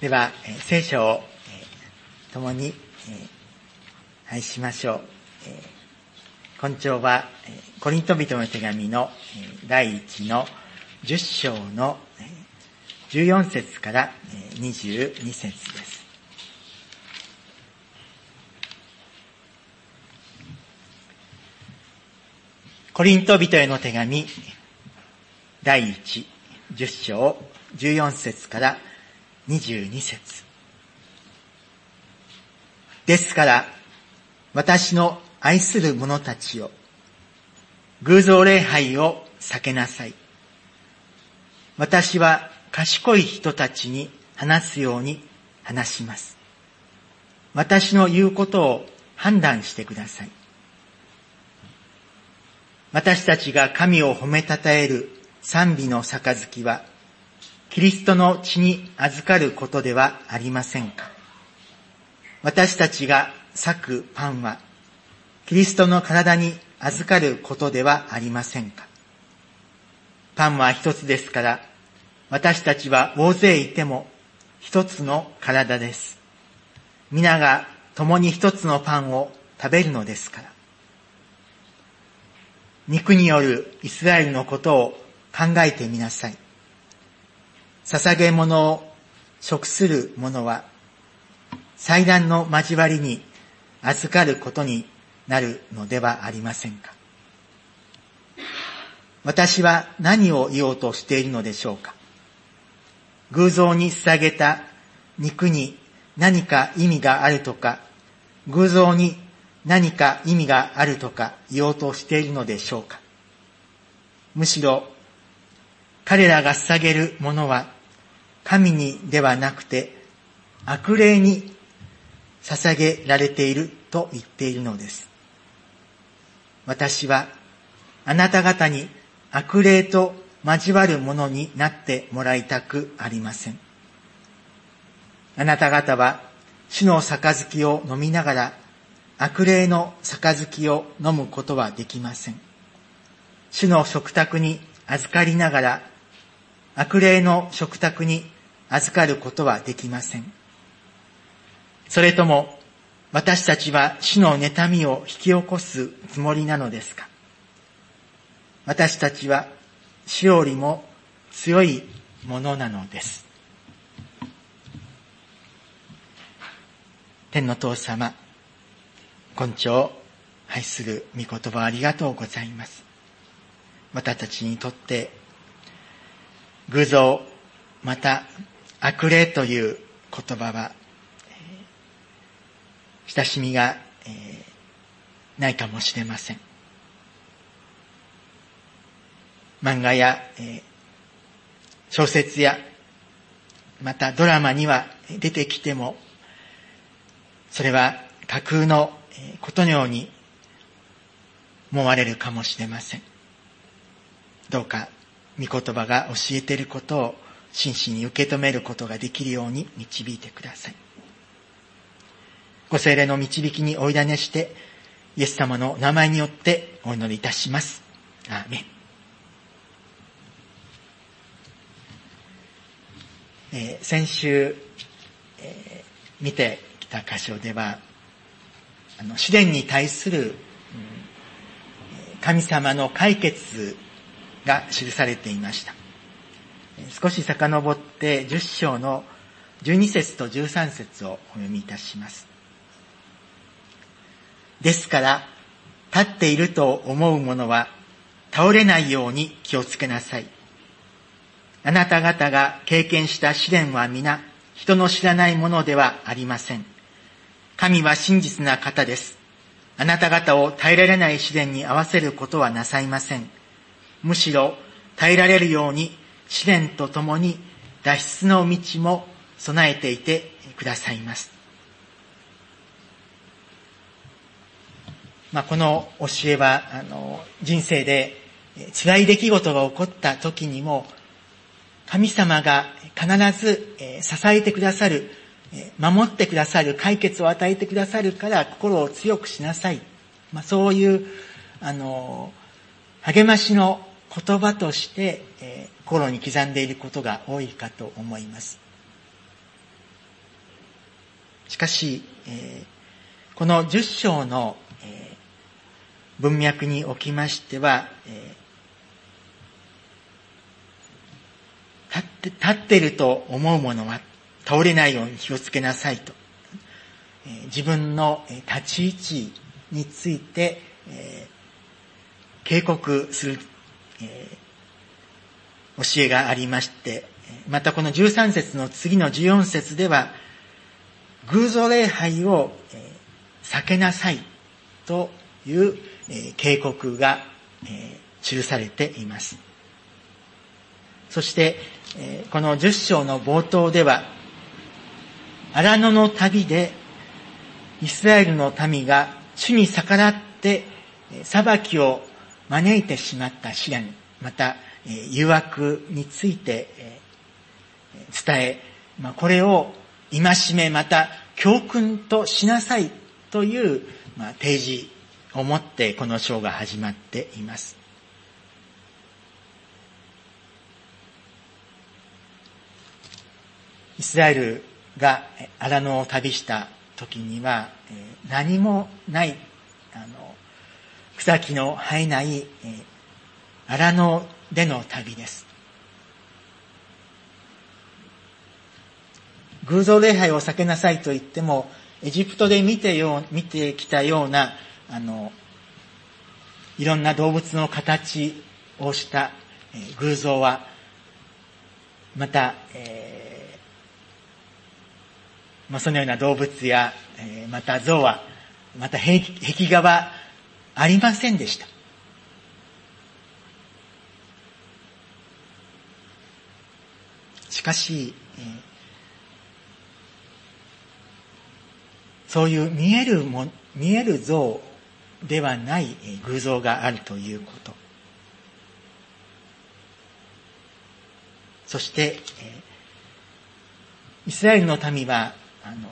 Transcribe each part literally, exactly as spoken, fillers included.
では、えー、聖書を、えー、共に、えー、拝しましょう。えー、今朝は、えー、コリント人の手紙の、えー、第一のじゅっ章の、えー、じゅうよん節から、えー、にじゅうに節です。コリント人への手紙第一じゅっ章じゅうよん節からにじゅうに節。ですから私の愛する者たちよ、偶像礼拝を避けなさい。私は賢い人たちに話すように話します。私の言うことを判断してください。私たちが神を褒めたたえる賛美の杯は、キリストの血に預かることではありませんか。私たちが裂くパンは、キリストの体に預かることではありませんか。パンは一つですから、私たちは大勢いても一つの体です。皆が共に一つのパンを食べるのですから。肉によるイスラエルのことを考えてみなさい。捧げ物を食する者は、祭壇の交わりに預かることになるのではありませんか。私は何を言おうとしているのでしょうか。偶像に捧げた肉に何か意味があるとか、偶像に何か意味があるとか言おうとしているのでしょうか。むしろ彼らが捧げるものは神にではなくて悪霊に捧げられていると言っているのです。私はあなた方に悪霊と交わるものになってもらいたくありません。あなた方は主の杯を飲みながら悪霊の杯を飲むことはできません。主の食卓に預かりながら悪霊の食卓に預かることはできません。それとも私たちは主の妬みを引き起こすつもりなのですか。私たちは主よりも強いものなのです。天の父様、今朝愛する御言葉ありがとうございます。私たちにとって偶像また悪霊という言葉は親しみがないかもしれません。漫画や小説やまたドラマには出てきても、それは架空のことのように思われるかもしれません。どうか御言葉が教えていることを真摯に受け止めることができるように導いてください。ご聖霊の導きにお委ねして、イエス様の名前によってお祈りいたします。アーメン。えー、先週、えー、見てきた箇所では、あの試練に対する、うん、神様の解決が記されていました。少し遡ってじゅっ章のじゅうに節とじゅうさん節をお読みいたします。ですから立っていると思う者は倒れないように気をつけなさい。あなた方が経験した試練は皆人の知らないものではありません。神は真実な方です。あなた方を耐えられない試練に合わせることはなさいません。むしろ耐えられるように試練とともに脱出の道も備えていてくださいます。まあ、この教えはあの人生で辛い出来事が起こった時にも神様が必ず支えてくださる、守ってくださる、解決を与えてくださるから心を強くしなさい。まあ、そういうあの励ましの言葉として、えー、心に刻んでいることが多いかと思います。 しかし、えー、このじゅっ章の、えー、文脈におきましては、えー、立って、立っていると思うものは倒れないように気をつけなさいと、えー、自分の立ち位置について、えー、警告する、えー、教えがありまして、またこのじゅうさん節の次のじゅうよん節では、偶像礼拝を避けなさいという警告が記されています。そしてこのじゅっ章の冒頭では、荒野の旅でイスラエルの民が主に逆らって裁きを招いてしまった試練、また誘惑について伝え、これを戒めまた教訓としなさいという提示をもってこの章が始まっています。イスラエルが荒野を旅した時には何もないあの草木の生えない荒野での旅です。偶像礼拝を避けなさいと言っても、エジプトで見てよう、見てきたような、あの、いろんな動物の形をした、えー、偶像は、また、えー、まあ、そのような動物や、えー、また像は、また壁画はありませんでした。しかし、えーそういう見えるも、見える像ではない偶像があるということ。そして、イスラエルの民は、あの、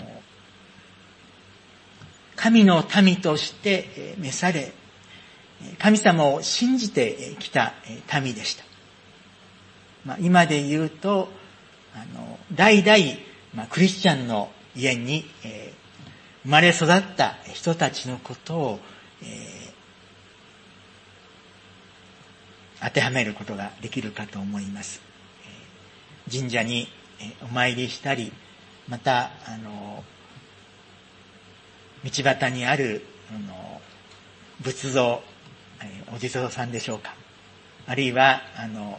神の民として召され、神様を信じてきた民でした。まあ、今で言うと、あの、代々、まあ、クリスチャンの家に、えー生まれ育った人たちのことを、えー、当てはめることができるかと思います。えー、神社にお参りしたり、またあの道端にあるあの仏像、えー、お地蔵さんでしょうか、あるいはあの、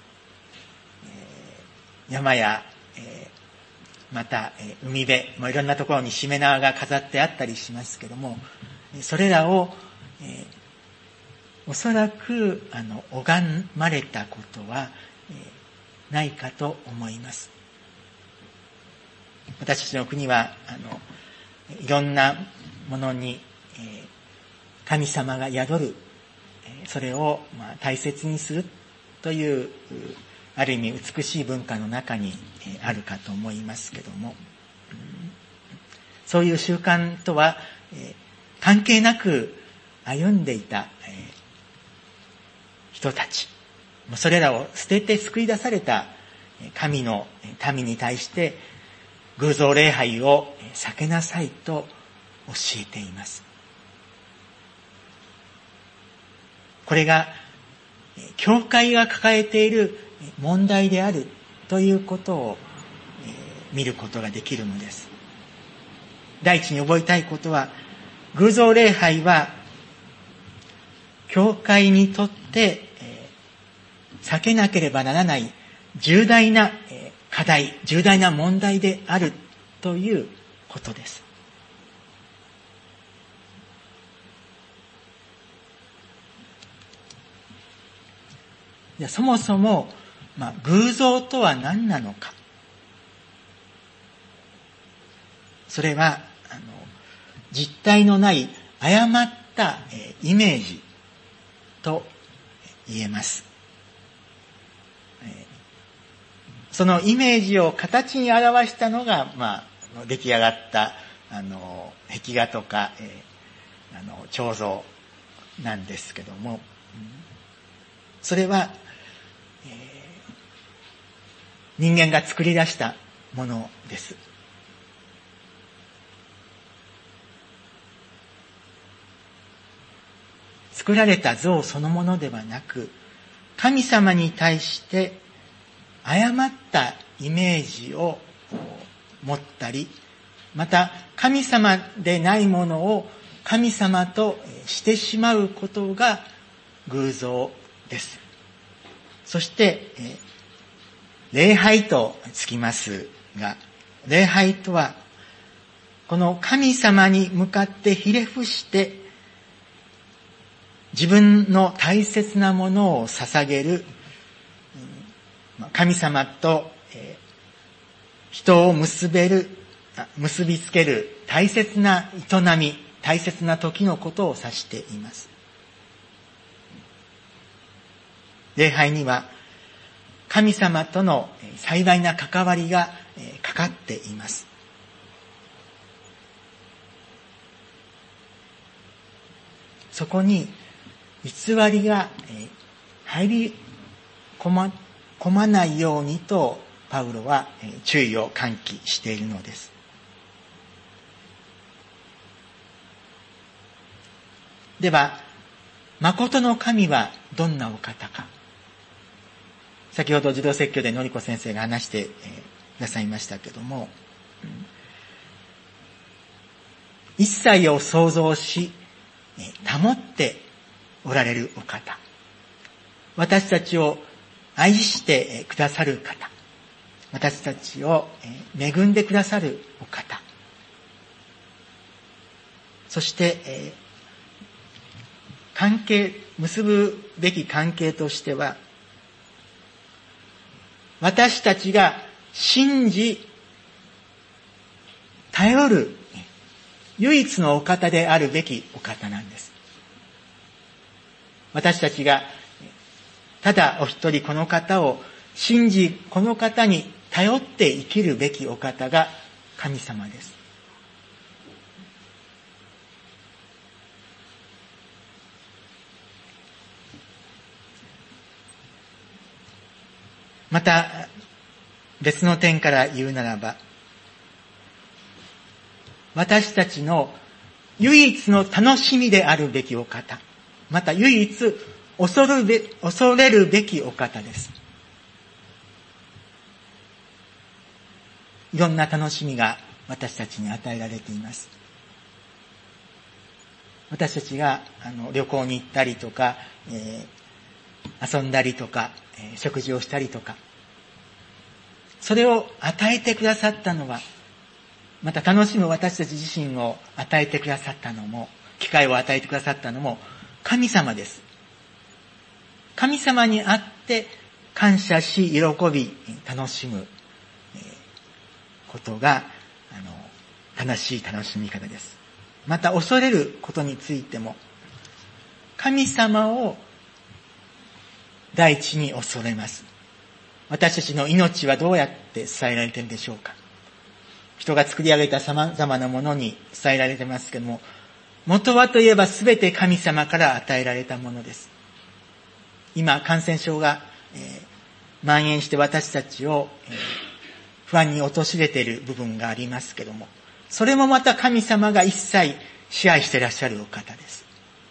えー、山や、えーまた、海辺、もういろんなところにしめ縄が飾ってあったりしますけども、それらを、えー、おそらく、あの、拝まれたことは、えー、ないかと思います。私たちの国は、あの、いろんなものに、えー、神様が宿る、それを、まあ、大切にするという、ある意味美しい文化の中にあるかと思いますけども、そういう習慣とは関係なく歩んでいた人たち、それらを捨てて救い出された神の民に対して偶像礼拝を避けなさいと教えています。これが教会が抱えている問題であるということを、えー、見ることができるのです。第一に覚えたいことは、偶像礼拝は教会にとって、えー、避けなければならない重大な、えー、課題、重大な問題であるということです。じゃあそもそもまあ、偶像とは何なのか。それは、あの、実体のない誤った、えー、イメージと言えます。えー、そのイメージを形に表したのが、まあ、出来上がった、あの、壁画とか、えー、あの、彫像なんですけども、それは、人間が作り出したものです。 作られた像そのものではなく、神様に対して誤ったイメージを持ったり、また神様でないものを神様としてしまうことが偶像です。そして礼拝とつきますが、礼拝とはこの神様に向かってひれ伏して自分の大切なものを捧げる、神様と人を結べる、結びつける大切な営み、大切な時のことを指しています。礼拝には神様との最大な関わりがかかっています。そこに偽りが入り込ま、込まないようにとパウロは注意を喚起しているのです。では、誠の神はどんなお方か。先ほど児童説教でのりこ先生が話してくださいましたけども、一切を創造し、保っておられるお方。私たちを愛してくださる方。私たちを恵んでくださるお方。そして、関係、結ぶべき関係としては、私たちが信じ、頼る、唯一のお方であるべきお方なんです。私たちが、ただお一人この方を信じ、この方に頼って生きるべきお方が神様です。また別の点から言うならば、私たちの唯一の楽しみであるべきお方、また唯一恐るべ、恐れるべきお方です。いろんな楽しみが私たちに与えられています。私たちがあの旅行に行ったりとか、えー、遊んだりとか、えー、食事をしたりとか、それを与えてくださったのは、また楽しむ私たち自身を与えてくださったのも、機会を与えてくださったのも神様です。神様にあって感謝し、喜び、楽しむことが、あの、正しい楽しみ方です。また恐れることについても、神様を第一に恐れます。私たちの命はどうやって伝えられているでしょうか。人が作り上げた様々なものに伝えられていますけども、元はといえばすべて神様から与えられたものです。今、感染症が、えー、蔓延して私たちを、えー、不安に陥れている部分がありますけども、それもまた神様が一切支配していらっしゃるお方です。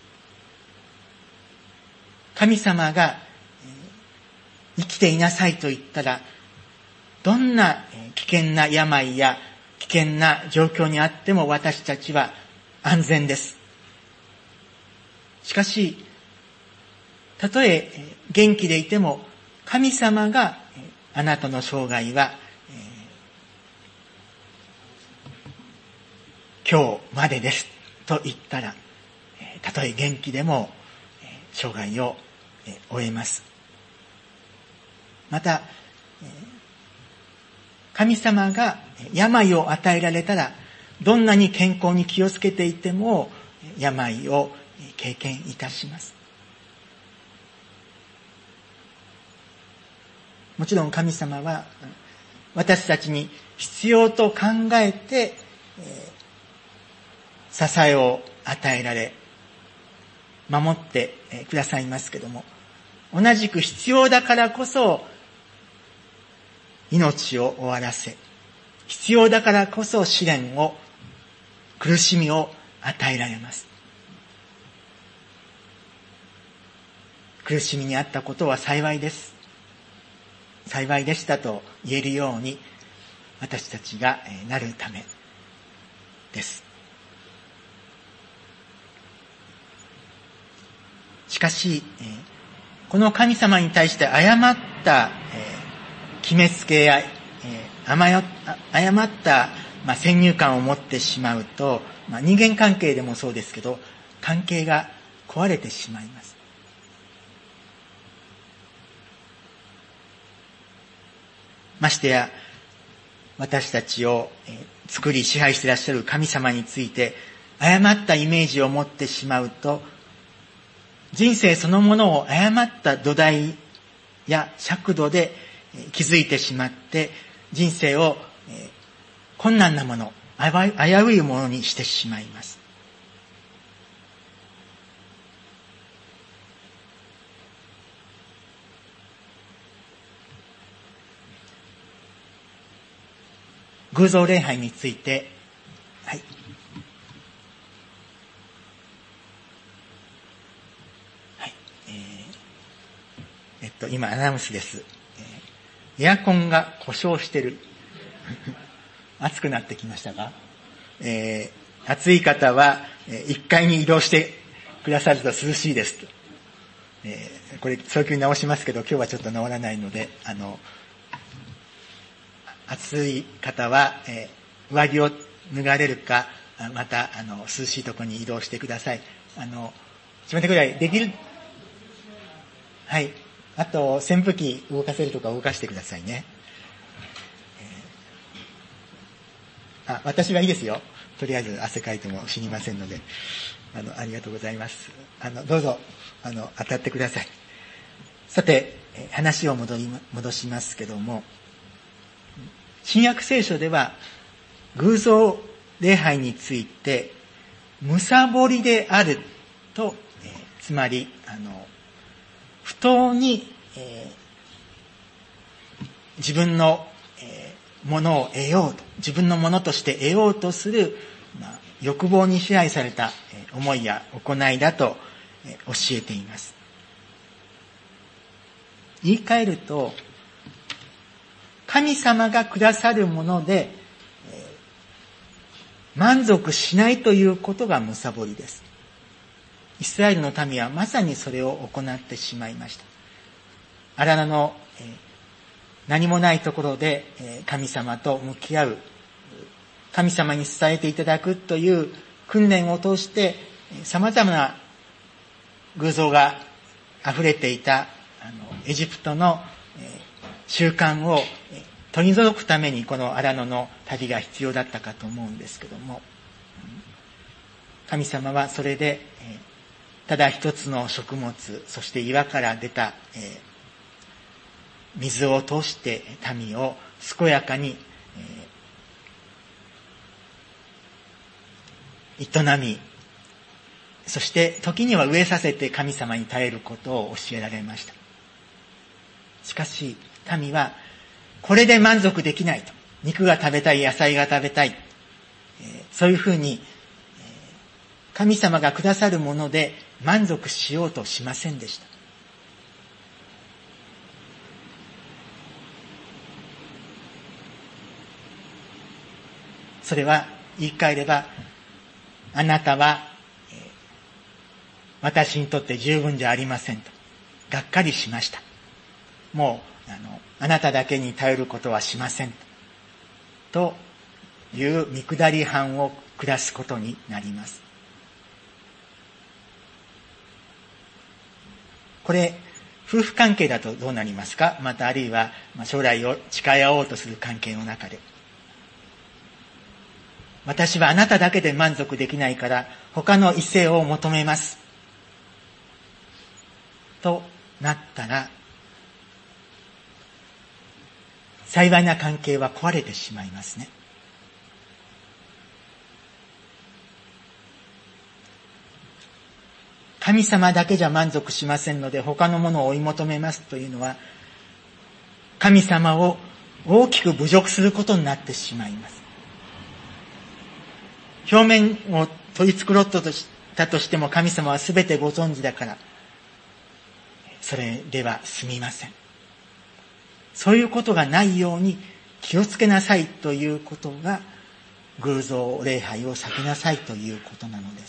神様が、えー、生きていなさいと言ったら、どんな危険な病や危険な状況にあっても私たちは安全です。しかし、たとえ元気でいても神様があなたの生涯は今日までですと言ったら、たとえ元気でも生涯を終えます。また、神様が病を与えられたら、どんなに健康に気をつけていても、病を経験いたします。もちろん神様は、私たちに必要と考えて、支えを与えられ、守ってくださいますけども、同じく必要だからこそ、命を終わらせ、必要だからこそ試練を、苦しみを与えられます。 苦しみにあったことは幸いです。幸いでしたと言えるように私たちがなるためです。しかし、この神様に対して誤った決めつけや誤った先入観を持ってしまうと、人間関係でもそうですけど、関係が壊れてしまいます。ましてや、私たちを作り支配していらっしゃる神様について、誤ったイメージを持ってしまうと、人生そのものを誤った土台や尺度で築いてしまって、人生を困難なもの、危ういものにしてしまいます。偶像礼拝について、はい。はい。えー、えっと、今アナウンスです。えー、エアコンが故障してる。暑くなってきましたか？えー、暑い方は、えー、いっかいに移動してくださると涼しいですと。えー、これ早急に直しますけど、今日はちょっと直らないので、あの、暑い方は、えー、上着を脱がれるか、また、あの、涼しいところに移動してください。あの、いちまんてぐらいできる、はい。あと、扇風機動かせるとか動かしてくださいね。えー、あ、私はいいですよ。とりあえず汗かいても死にませんので。あの、ありがとうございます。あの、どうぞ、あの、当たってください。さて、話を戻り、戻しますけども、新約聖書では偶像礼拝についてむさぼりであると、えー、つまりあの不当に、えー、自分の、えー、ものを得ようと自分のものとして得ようとする、まあ、欲望に支配された、えー、思いや行いだと、えー、教えています。言い換えると神様がくださるもので、えー、満足しないということがむさぼりです。イスラエルの民はまさにそれを行ってしまいました。荒野の、えー、何もないところで、えー、神様と向き合う、神様に伝えていただくという訓練を通して、様々な偶像が溢れていたあのエジプトの、えー習慣を取り除くためにこの荒野の旅が必要だったかと思うんですけども、神様はそれでただ一つの食物、そして岩から出た水を通して民を健やかに営み、そして時には飢えさせて神様に耐えることを教えられました。しかし民はこれで満足できないと、肉が食べたい、野菜が食べたい、えー、そういうふうに、えー、神様がくださるもので満足しようとしませんでした。それは言い換えれば、あなたは、えー、私にとって十分じゃありませんと、がっかりしました。もうあのあなただけに頼ることはしませんという見下り判を下すことになります。これ夫婦関係だとどうなりますか？またあるいは将来を誓い合おうとする関係の中で、私はあなただけで満足できないから他の異性を求めますとなったら、幸いな関係は壊れてしまいますね。神様だけじゃ満足しませんので他のものを追い求めますというのは、神様を大きく侮辱することになってしまいます。表面を取り繕ったとしたとしても神様は全てご存知だから、 それでは済みません。そういうことがないように気をつけなさいということが、偶像礼拝を避けなさいということなのです。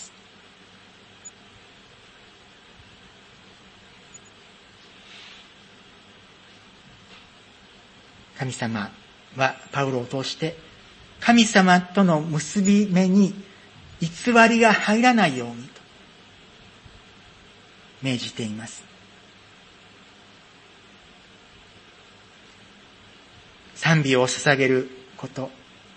神様はパウロを通して神様との結び目に偽りが入らないようにと命じています。賛美を捧げること、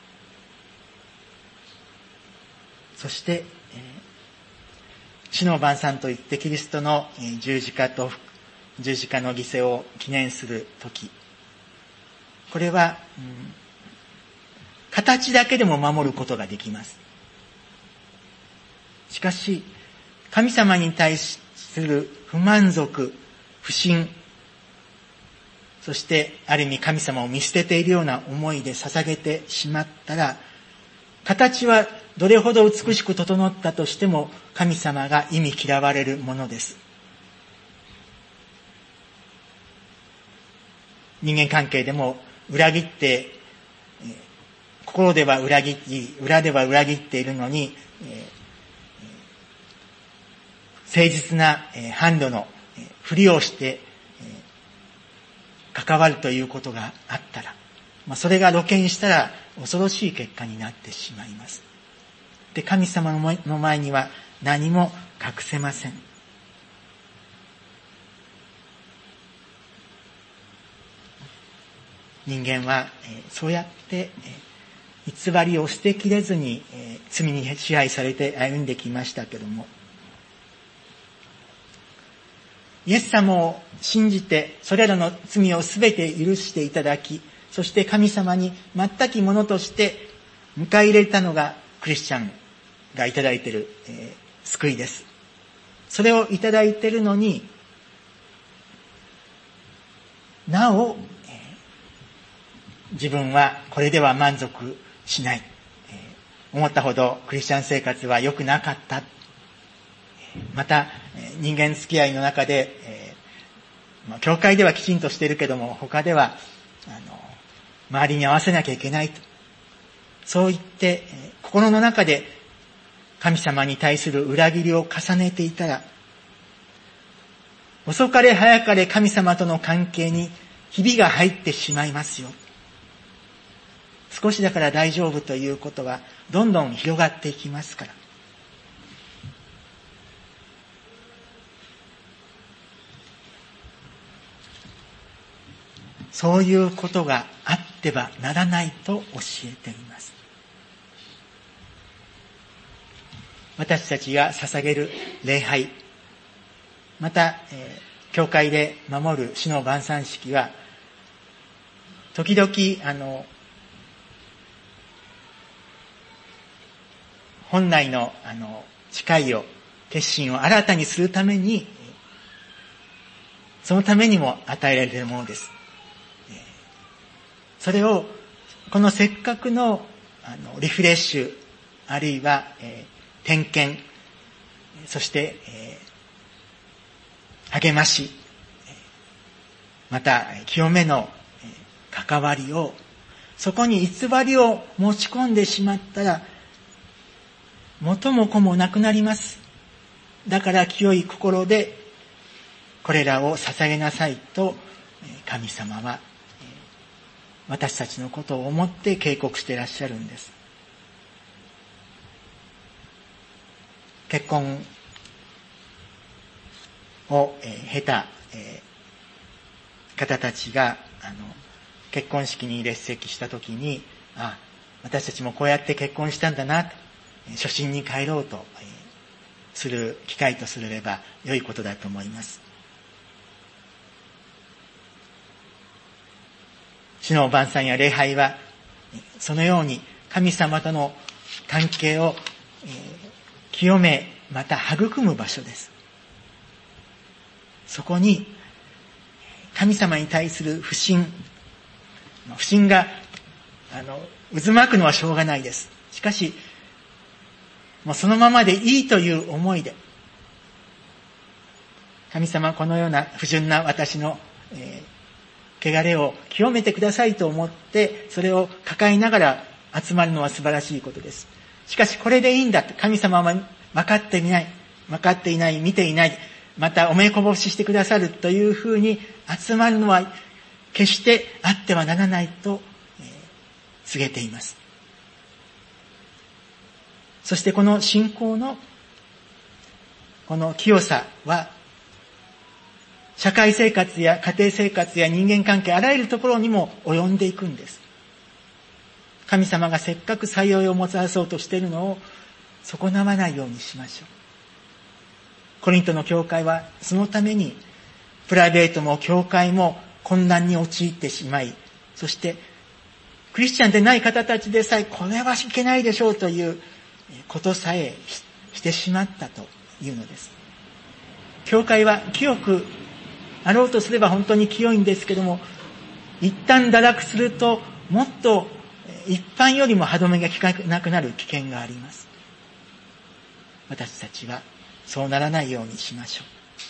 そして、えー、死の晩餐といってキリストの十字架と十字架の犠牲を記念するとき、これは、うん、形だけでも守ることができます。しかし、神様に対する不満足、不信、そしてある意味神様を見捨てているような思いで捧げてしまったら、形はどれほど美しく整ったとしても神様が忌み嫌われるものです。人間関係でも裏切って、心では裏切り、裏では裏切っているのに、誠実な販路のふりをして関わるということがあったら、それが露見したら恐ろしい結果になってしまいます。で、神様の前には何も隠せません。人間はそうやって偽りを捨てきれずに罪に支配されて歩んできましたけども、イエス様を信じてそれらの罪をすべて許していただき、そして神様に全きものとして迎え入れたのがクリスチャンがいただいている、えー、救いです。それをいただいているのになお、えー、自分はこれでは満足しない、えー、思ったほどクリスチャン生活は良くなかった、また人間付き合いの中で、えーまあ、教会ではきちんとしているけども他ではあの周りに合わせなきゃいけないと、そう言って、えー、心の中で神様に対する裏切りを重ねていたら、遅かれ早かれ神様との関係にひびが入ってしまいますよ。少しだから大丈夫ということはどんどん広がっていきますから。そういうことがあってはならないと教えています。私たちが捧げる礼拝、また、えー、教会で守る死の晩餐式は、時々、あの、本来の、あの、誓いを、決心を新たにするために、そのためにも与えられているものです。それを、このせっかくの、あの、リフレッシュ、あるいは、えー、点検、そして、えー、励まし、また、清めの、えー、関わりを、そこに偽りを持ち込んでしまったら、元も子もなくなります。だから清い心で、これらを捧げなさいと、神様は、私たちのことを思って警告していらっしゃるんです。結婚を経た方たちがあの結婚式に列席したときに、あ、私たちもこうやって結婚したんだなと、初心に帰ろうとする機会とすれば良いことだと思います。死の晩餐や礼拝はそのように神様との関係を清め、また育む場所です。そこに神様に対する不信、不信があの渦巻くのはしょうがないです。しかしもうそのままでいいという思いで、 神様、このような不純な私の、えー、汚れを清めてくださいと思って、それを抱えながら集まるのは素晴らしいことです。しかしこれでいいんだと、神様は分かっていない、分かっていない、見ていない、またお目こぼししてくださるというふうに集まるのは決してあってはならないと、えー、告げています。そしてこの信仰のこの清さは、社会生活や家庭生活や人間関係、あらゆるところにも及んでいくんです。神様がせっかく幸いをもたらそうとしているのを損なわないようにしましょう。コリントの教会はそのためにプライベートも教会も混乱に陥ってしまい、そしてクリスチャンでない方たちでさえこれはいけないでしょうということさえしてしまったというのです。教会は清くあろうとすれば本当に清いんですけども、一旦堕落するともっと一般よりも歯止めが効かなくなる危険があります。私たちはそうならないようにしましょう。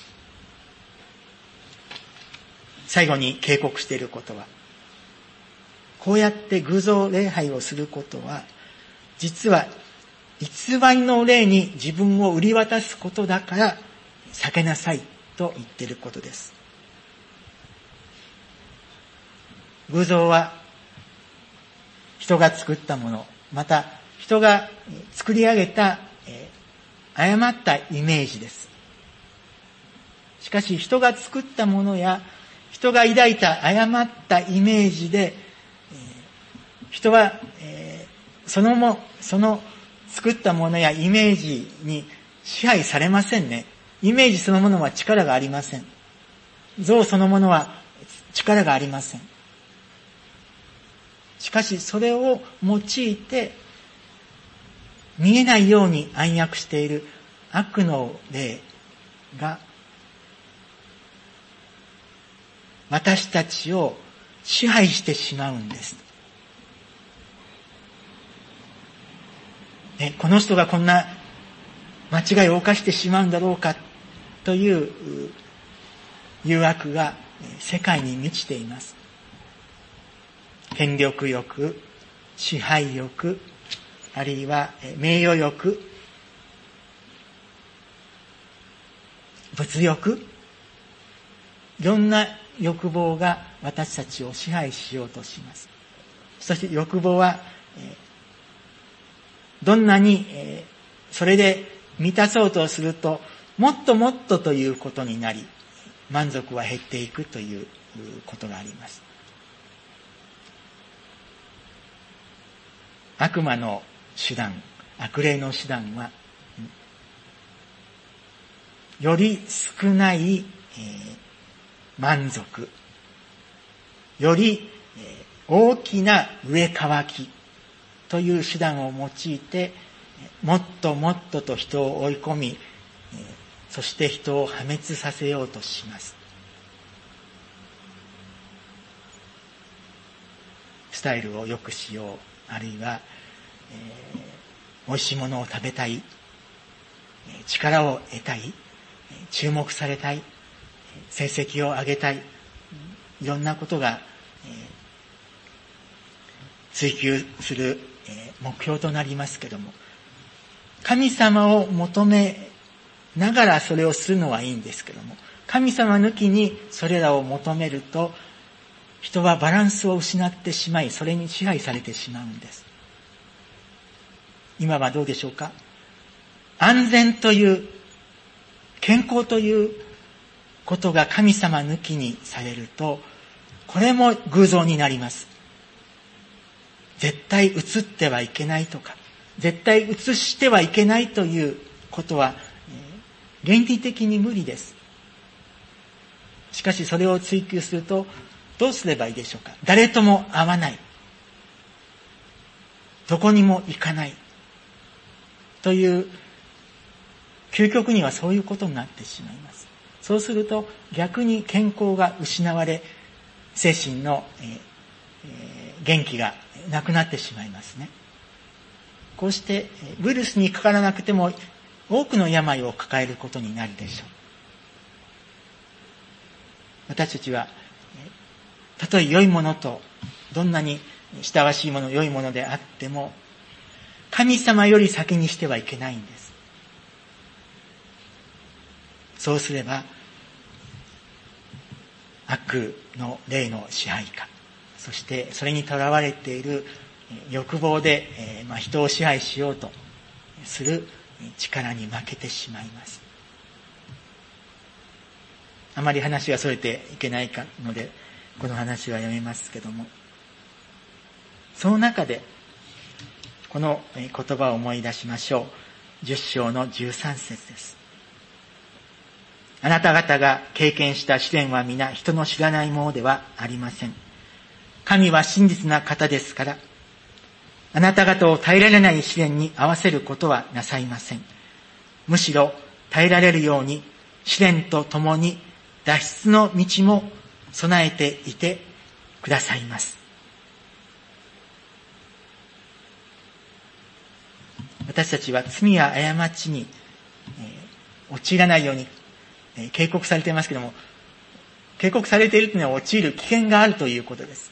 最後に警告していることは、こうやって偶像礼拝をすることは、実は偽りの霊に自分を売り渡すことだから避けなさいと言っていることです。偶像は人が作ったもの、また人が作り上げた、えー、誤ったイメージです。しかし人が作ったものや人が抱いた誤ったイメージで、えー、人は、えー、そのもその作ったものやイメージに支配されませんね。イメージそのものは力がありません。像そのものは力がありません。しかしそれを用いて見えないように暗躍している悪の霊が私たちを支配してしまうんです。ね、この人がこんな間違いを犯してしまうんだろうかという誘惑が世界に満ちています。権力欲、支配欲、あるいは名誉欲、物欲、いろんな欲望が私たちを支配しようとします。そして欲望はどんなにそれで満たそうとすると、もっともっとということになり、満足は減っていくということがあります。悪魔の手段、悪霊の手段は、より少ない、えー、満足、より、えー、大きな上渇きという手段を用いて、もっともっとと人を追い込み、えー、そして人を破滅させようとします。スタイルを良くしよう、あるいは、えー、美味しいものを食べたい、力を得たい、注目されたい、成績を上げたい、いろんなことが、えー、追求する、えー、目標となりますけども、神様を求めながらそれをするのはいいんですけども、神様抜きにそれらを求めると、人はバランスを失ってしまい、それに支配されてしまうんです。今はどうでしょうか？安全という、健康ということが神様抜きにされると、これも偶像になります。絶対映ってはいけないとか、絶対映してはいけないということは、原理的に無理です。しかしそれを追求すると、どうすればいいでしょうか？誰とも会わない。どこにも行かない。という、究極にはそういうことになってしまいます。そうすると逆に健康が失われ、精神の、えーえー、元気がなくなってしまいますね。こうしてウイルスにかからなくても多くの病を抱えることになるでしょう。 私たちは、たとえ良いものと、どんなに親わしいもの、良いものであっても、神様より先にしてはいけないんです。そうすれば、悪の霊の支配下、そしてそれにとらわれている欲望で、えーまあ、人を支配しようとする力に負けてしまいます。あまり話がそれていけないので、この話はやめますけども、その中でこの言葉を思い出しましょう。じゅっ章のじゅうさん節です。あなた方が経験した試練は皆人の知らないものではありません。神は真実な方ですから、あなた方を耐えられない試練に合わせることはなさいません。むしろ耐えられるように試練とともに脱出の道も備えていてくださいます。私たちは罪や過ちに、えー、陥らないように、えー、警告されていますけれども、警告されているというのは陥る危険があるということです。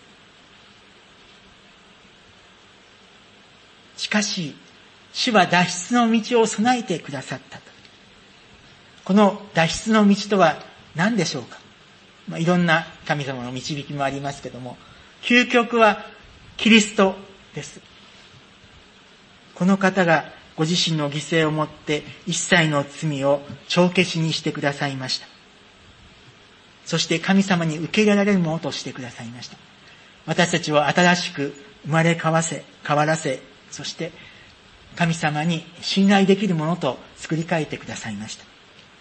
しかし、主は脱出の道を備えてくださったと。この脱出の道とは何でしょうか。まあ、いろんな神様の導きもありますけども、究極はキリストです。この方がご自身の犠牲をもって一切の罪を帳消しにしてくださいました。そして神様に受け入れられるものとしてくださいました。私たちを新しく生まれ変わせ、変わらせ、そして神様に信頼できるものと作り変えてくださいました。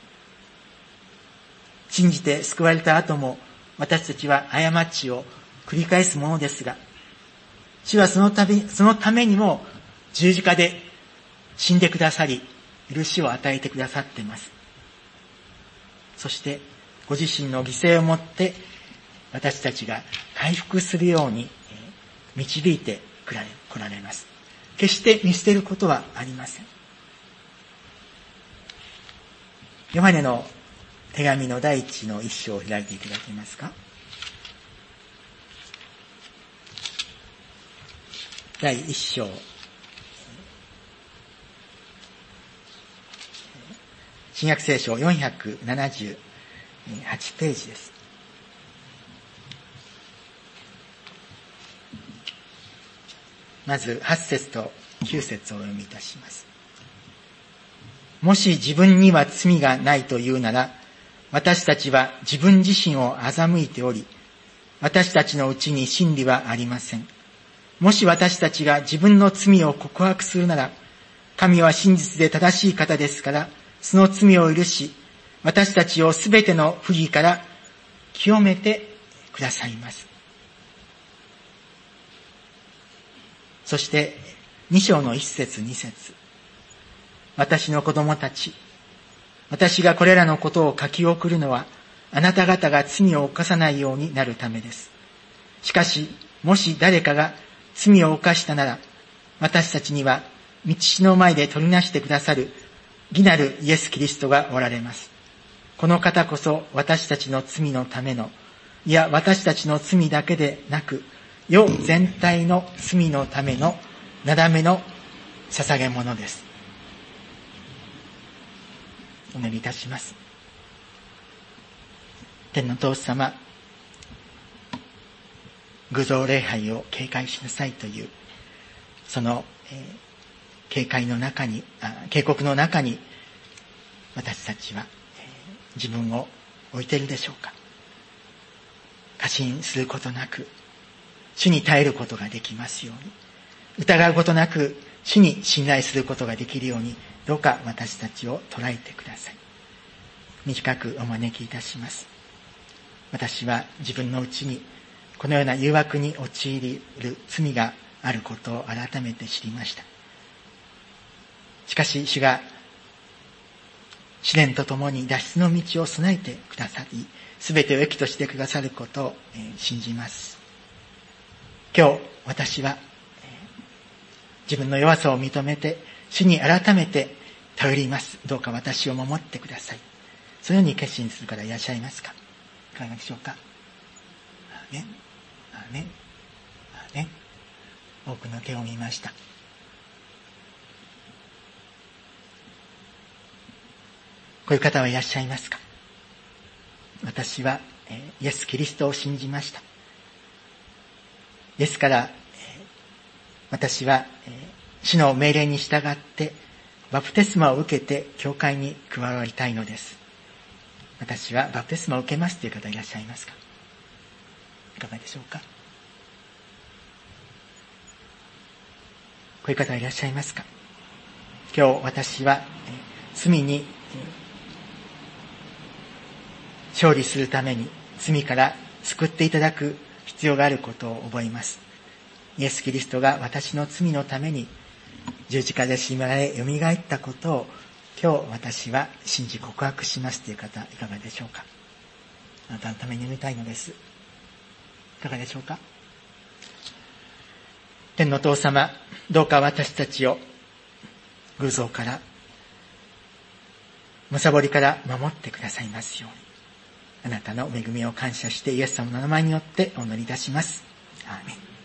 信じて救われた後も私たちは過ちを繰り返すものですが、主はそのため、そのためにも十字架で死んでくださり、許しを与えてくださっています。そしてご自身の犠牲をもって私たちが回復するように導いて来られます。決して見捨てることはありません。ヨハネの手紙の第一の一章を開いていただけますか。第一章。新約聖書よんひゃくななじゅうはちページです。まずはち節ときゅう節をお読みいたします。もし自分には罪がないというなら、私たちは自分自身を欺いており、私たちのうちに真理はありません。もし私たちが自分の罪を告白するなら、神は真実で正しい方ですから、その罪を許し、私たちをすべての不義から清めてくださいます。そしてに章のいち節に節、私の子供たち、私がこれらのことを書き送るのは、あなた方が罪を犯さないようになるためです。しかし、もし誰かが罪を犯したなら、私たちには道の前で取りなしてくださる義なるイエス・キリストがおられます。この方こそ私たちの罪のための、いや私たちの罪だけでなく、世全体の罪のためのなだめの捧げ物です。お願いいたします。天の父様、偶像礼拝を警戒しなさいという、その、えー、警戒の中に、あ、警告の中に、私たちは、えー、自分を置いているでしょうか。過信することなく、主に耐えることができますように、疑うことなく、主に信頼することができるように、どうか私たちを捉えてください。短くお招きいたします。私は自分のうちにこのような誘惑に陥る罪があることを改めて知りました。しかし主が試練とともに脱出の道を備えてくださり、すべてを益としてくださることを信じます。今日私は自分の弱さを認めて主に改めて頼ります。どうか私を守ってください。そのように決心する方いらっしゃいますか。 かがでしょうか。アーメン、アーメン、アーメン。多くの手を見ました。こういう方はいらっしゃいますか。私は、えー、イエス・キリストを信じました。ですから、えー、私は、えー、主の命令に従ってバプテスマを受けて教会に加わりたいのです。私はバプテスマを受けますという方いらっしゃいますか。いかがでしょうか。こういう方いらっしゃいますか。今日私は、えー、罪に、えー勝利するために罪から救っていただく必要があることを覚えます。イエス・キリストが私の罪のために十字架で死なれよみがえったことを今日私は信じ告白しますという方いかがでしょうか。あなたのために読みたいのです。いかがでしょうか。天のお父様、どうか私たちを偶像から貪りから守ってくださいますように。あなたの恵みを感謝してイエス様の名前によってお祈りいたします。アーメン。